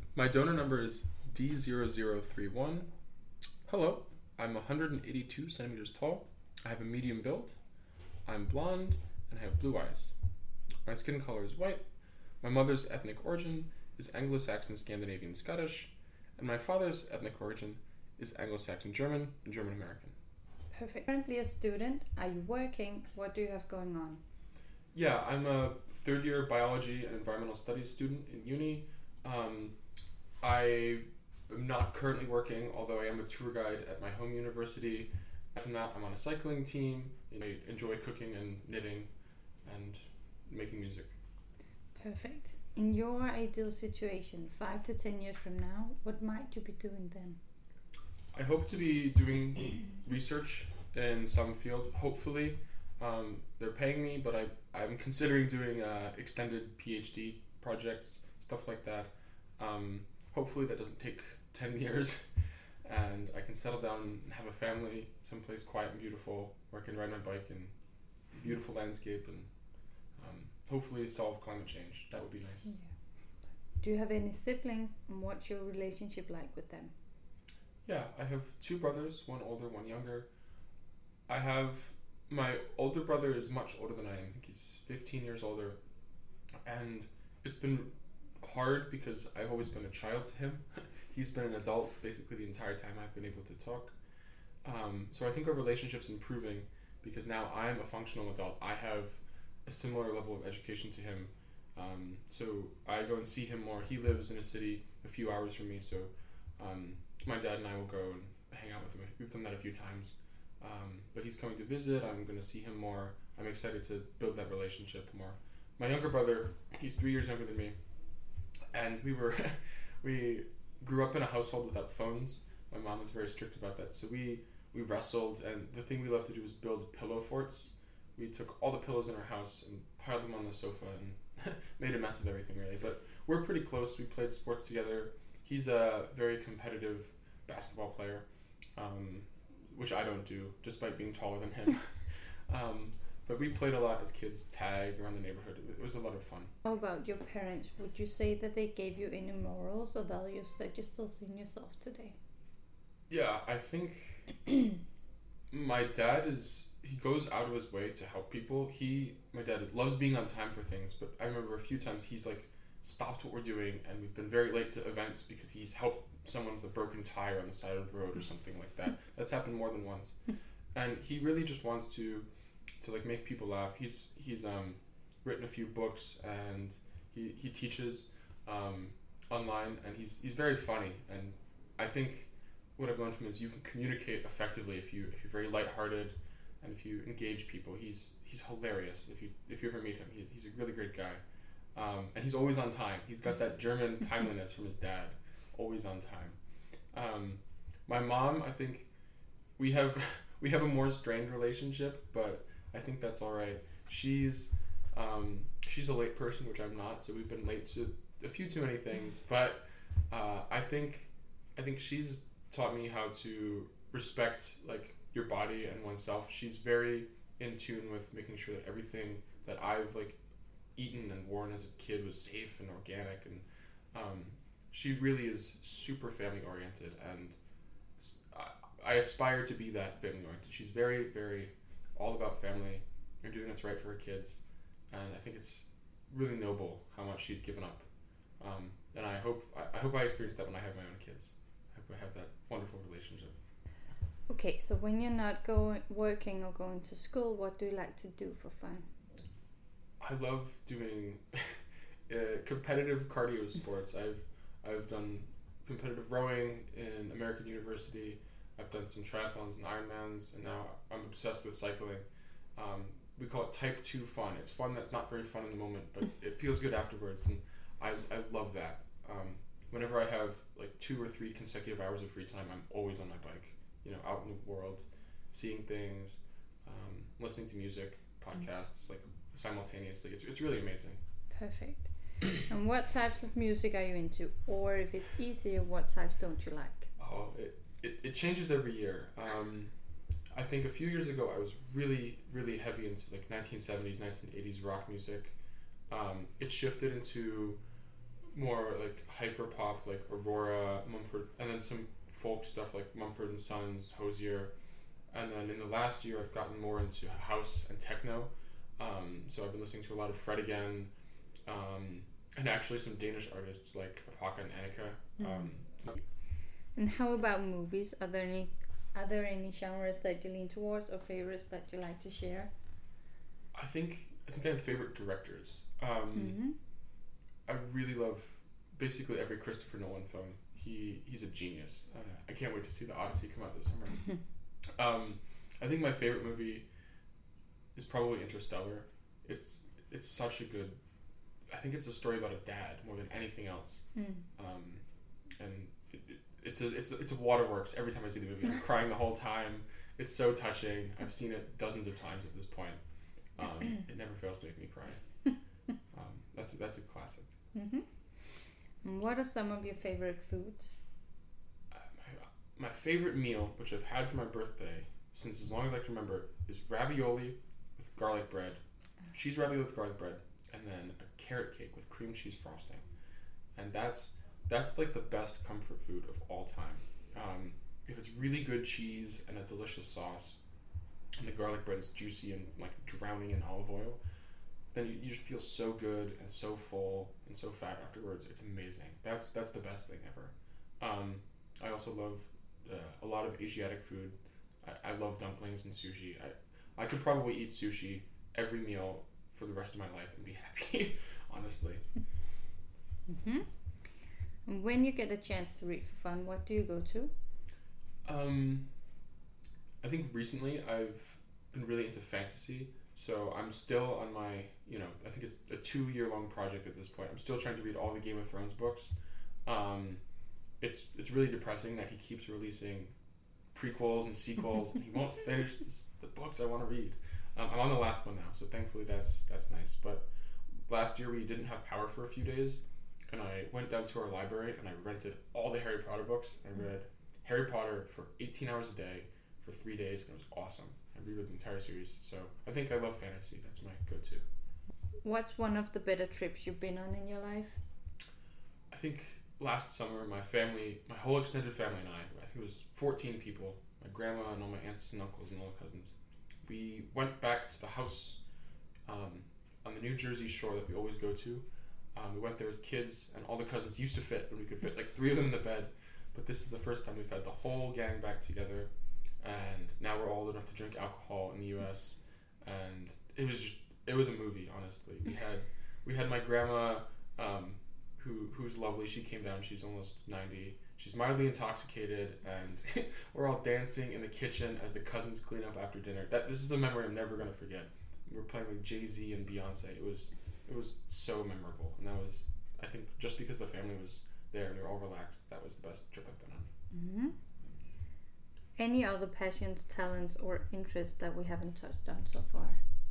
My donor number is D0031. Hello, I'm 182 centimeters tall. I have a medium build. I'm blonde and I have blue eyes. My skin color is white. My mother's ethnic origin is Anglo-Saxon, Scandinavian, Scottish, and my father's ethnic origin is Anglo-Saxon, German, and German American. Perfect. Currently a student. Are you working? What do you have going on? Yeah, I'm a third year biology and environmental studies student in uni. I am not currently working, although I am a tour guide at my home university. From that, I'm on a cycling team. I enjoy cooking and knitting and making music. Perfect. In your ideal situation, 5 to 10 years from now, what might you be doing then? I hope to be doing research in some field, hopefully. They're paying me, but I'm considering doing extended PhD projects, stuff like that. Hopefully that doesn't take 10 years and I can settle down and have a family someplace quiet and beautiful where I can ride my bike and beautiful landscape and hopefully solve climate change. That would be nice. Yeah. Do you have any siblings, and what's your relationship like with them? Yeah, I have two brothers, one older, one younger. My older brother is much older than I am. I think he's 15 years older. And it's been hard because I've always been a child to him. He's been an adult basically the entire time I've been able to talk. So I think our relationship's improving because now I'm a functional adult. I have a similar level of education to him. So I go and see him more. He lives in a city a few hours from me, so my dad and I will go and hang out with him. We've done that a few times. But he's coming to visit. I'm going to see him more. I'm excited to build that relationship more. My younger brother, he's 3 years younger than me, and we grew up in a household without phones. My mom was very strict about that, so we wrestled, and the thing we loved to do was build pillow forts. We took all the pillows in our house and piled them on the sofa and made a mess of everything, really. But we're pretty close. We played sports together. He's a very competitive basketball player, which I don't do, despite being taller than him. But we played a lot as kids, tag around the neighborhood. It was a lot of fun. How about your parents? Would you say that they gave you any morals or values that you still see in yourself today? Yeah, I think my dad he goes out of his way to help people. My dad loves being on time for things, but I remember a few times he's like stopped what we're doing and we've been very late to events because he's helped someone with a broken tire on the side of the road or something like that. That's happened more than once. And he really just wants to like make people laugh. He's written a few books and he teaches online, and he's very funny. And I think what I've learned from him is you can communicate effectively if you're very lighthearted and if you engage people. He's hilarious. If you ever meet him, he's a really great guy. And he's always on time. He's got that German timeliness from his dad. Always on time. My mom, I think we have a more strained relationship, but I think that's all right. She's a late person, which I'm not, so we've been late to a few too many things. But I think she's taught me how to respect like your body and oneself. She's very in tune with making sure that everything that I've like eaten and worn as a kid was safe and organic, and she really is super family oriented, and I aspire to be that family oriented. She's very, very all about family and doing what's right for her kids, and I think it's really noble how much she's given up. And I hope I experience that when I have my own kids. I hope I have that wonderful relationship. Okay, so when you're not working or going to school, what do you like to do for fun? I love doing competitive cardio sports. I've done competitive rowing in American University. I've done some triathlons and Ironmans, and now I'm obsessed with cycling. We call it type 2 fun. It's fun that's not very fun in the moment, but it feels good afterwards, and I love that. Whenever I have like 2 or 3 consecutive hours of free time, I'm always on my bike, out in the world, seeing things, listening to music, podcasts, like simultaneously. It's really amazing. Perfect. And what types of music are you into? Or if it's easier, what types don't you like? Oh, it changes every year. I think a few years ago I was really, really heavy into like 1970s, 1980s rock music. It shifted into more like hyper pop like Aurora, Mumford, and then some folk stuff like Mumford and Sons, Hosier, and then in the last year I've gotten more into house and techno. So I've been listening to a lot of Fred again, and actually some Danish artists like Apaka and Annika. So And how about movies? Are there any genres that you lean towards or favorites that you like to share? I think I have favorite directors. Mm-hmm. I really love basically every Christopher Nolan film. He's a genius. I can't wait to see the Odyssey come out this summer. I think my favorite movie is probably Interstellar. It's such a good. I think it's a story about a dad more than anything else. And it's a waterworks every time I see the movie. I'm crying the whole time. It's so touching. I've seen it dozens of times at this point. It never fails to make me cry. That's a classic. Mm-hmm. And what are some of your favorite foods? My favorite meal, which I've had for my birthday since as long as I can remember, is ravioli with garlic bread, cheese ravioli with garlic bread, and then a carrot cake with cream cheese frosting. And that's like the best comfort food of all time. If it's really good cheese and a delicious sauce, and the garlic bread is juicy and like drowning in olive oil, then you just feel so good and so full and so fat afterwards. It's amazing. That's the best thing ever. I also love a lot of Asiatic food. I love dumplings and sushi. I could probably eat sushi every meal for the rest of my life and be happy, honestly. Mm-hmm. And when you get a chance to read for fun, what do you go to? I think recently I've been really into fantasy. So I'm still on my, I think it's a 2-year-long project at this point. I'm still trying to read all the Game of Thrones books. It's really depressing that he keeps releasing prequels and sequels, and he won't finish the books I want to read. I'm on the last one now, so thankfully that's nice. But last year we didn't have power for a few days, and I went down to our library and I rented all the Harry Potter books. I read Harry Potter for 18 hours a day for 3 days, and it was awesome. I reread the entire series, so I think I love fantasy. That's my go-to. What's one of the better trips you've been on in your life? I think last summer, my whole extended family and I think it was 14 people, my grandma and all my aunts and uncles and all the cousins. We went back to the house on the New Jersey shore that we always go to. We went there as kids, and all the cousins used to fit, and we could fit like 3 of them in the bed. But this is the first time we've had the whole gang back together, and now we're all old enough to drink alcohol in the U.S. And it was a movie, honestly. We had my grandma, who's lovely. She came down. She's almost 90. She's mildly intoxicated, and we're all dancing in the kitchen as the cousins clean up after dinner. This is a memory I'm never gonna forget. We were playing like Jay-Z and Beyonce. It was so memorable, and that was, I think, just because the family was there and we were all relaxed, that was the best trip I've been on. Mm-hmm. Any other passions, talents, or interests that we haven't touched on so far?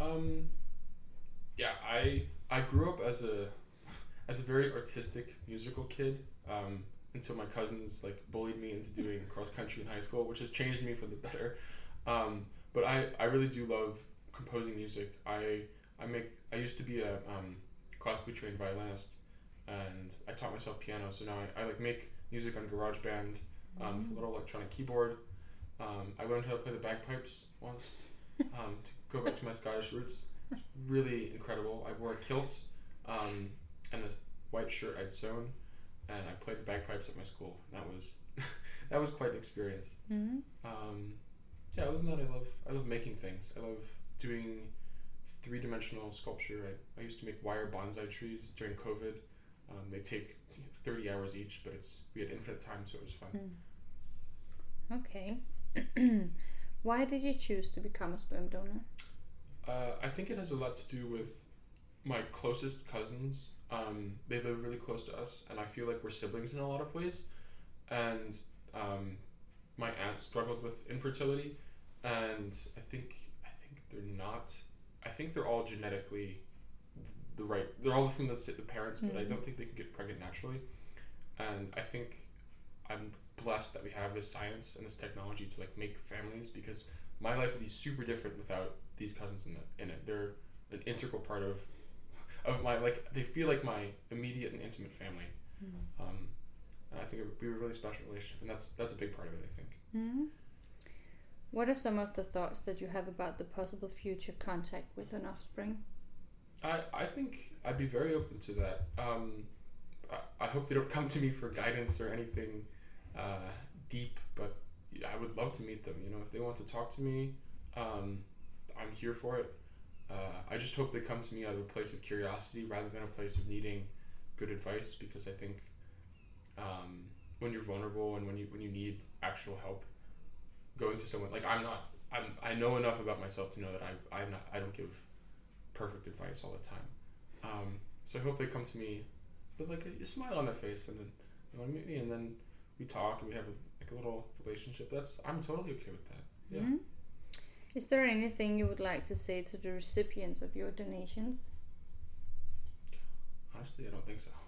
Yeah, I grew up as a very artistic musical kid, until my cousins like bullied me into doing cross country in high school, which has changed me for the better. But I really do love composing music. I used to be a classically trained violinist, and I taught myself piano. So now I like make music on GarageBand with a little electronic keyboard. I learned how to play the bagpipes once to go back to my Scottish roots. It's really incredible. I wore a kilt and a white shirt I'd sewn, and I played the bagpipes at my school. That was quite an experience. Mm-hmm. Yeah, other than that, I love making things. I love doing 3-dimensional sculpture. I used to make wire bonsai trees during COVID. They take 30 hours each, but we had infinite time, so it was fun. Okay. Why did you choose to become a sperm donor? I think it has a lot to do with my closest cousins. They live really close to us, and I feel like we're siblings in a lot of ways. And my aunt struggled with infertility, and I think they're not. I think they're all genetically they're all from the parents, but I don't think they could get pregnant naturally. And I think I'm blessed that we have this science and this technology to like make families, because my life would be super different without these cousins in it. They're an integral part of of my, like, they feel like my immediate and intimate family. And I think it would be a really special relationship, and that's a big part of it, I think. What are some of the thoughts that you have about the possible future contact with an offspring? I think I'd be very open to that. I hope they don't come to me for guidance or anything deep, but I would love to meet them. You know, if they want to talk to me, I'm here for it. I just hope they come to me out of a place of curiosity rather than a place of needing good advice, because I think when you're vulnerable and when you need actual help, going to someone like I know enough about myself to know that I don't give perfect advice all the time. So I hope they come to me with like a smile on their face, and then they want to meet me, and then we talk and we have a little relationship. I'm totally okay with that. Yeah. Is there anything you would like to say to the recipients of your donations? Honestly, I don't think so.